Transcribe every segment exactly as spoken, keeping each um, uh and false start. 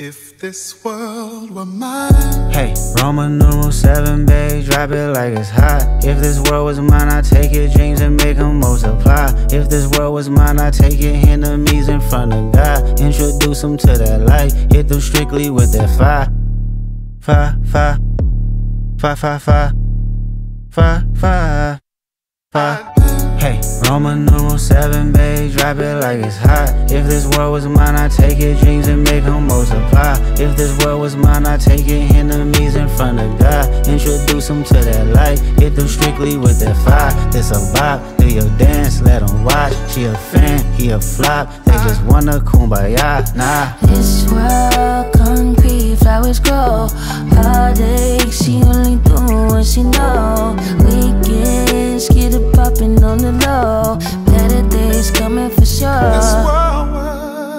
If this world were mine. Hey, Roman numeral seven, babe, drop it like it's hot. If this world was mine, I'd take your dreams and make them multiply. If this world was mine, I'd take your enemies in front of God. Introduce them to that light, hit them strictly with that fire. Fire, fire, fire, fire, fire, fire, fire, fire. Hey, Roman numeral seven, babe, drop it like it's hot. If this world was mine, I'd take your dreams and make them multiply. If this world was mine, I'd take your enemies in front of God. Introduce them to that light, hit them strictly with that fire. This a vibe, do your dance, let them watch. She a fan, he a flop, they just wanna kumbaya, nah. This world concrete, flowers grow. Heartache, she only do what she know. Weekends, get it poppin' on the low. Better days coming for sure. This world was.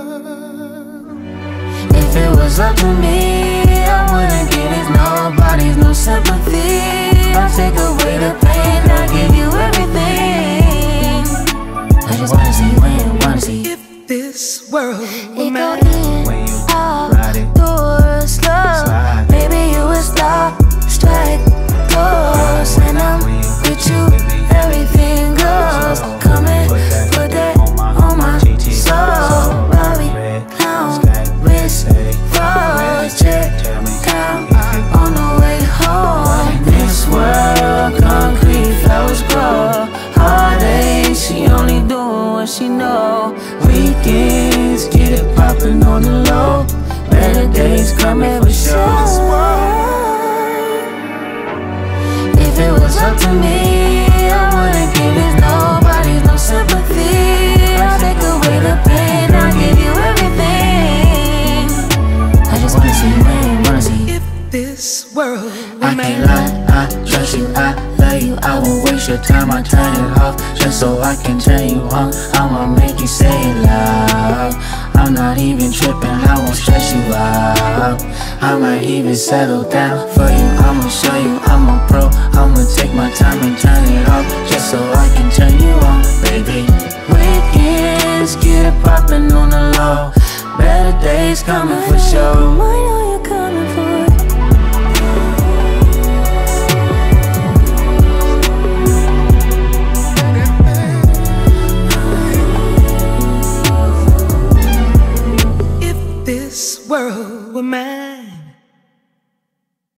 If it was up to me, I wouldn't give it nobody's no sympathy. I'll take away the pain, I'll give you everything. I just wanna see when, wanna see. If this world were It go mine. in, When you out, ride it, do it slow. slide. Maybe you would stop, strike, close. And I'm with you, everything goes. Come and put that on my soul. Robbie, clown, wrist, froze, check, count on the way home. This world, concrete, flowers grow. Heartache, she only doing what she know. Weekends, get it poppin' on the low. Better days coming for sure. If it was up to me, I wouldn't give it nobody's no sympathy. I'll take away the pain, I'll give you everything. I just wanna see when, wanna see. If this world were I mine. can't lie, I trust you, I love you. I won't waste your time, I turn it off just so I can turn you on. I'ma make you say it loud. I'm not even tripping, I won't stress you out. I might even settle down for you. I'ma show you I'm a pro. I'ma take my time and turn it off just so I can turn you on, baby. Weekends, get it poppin' on the low. Better days coming for sure.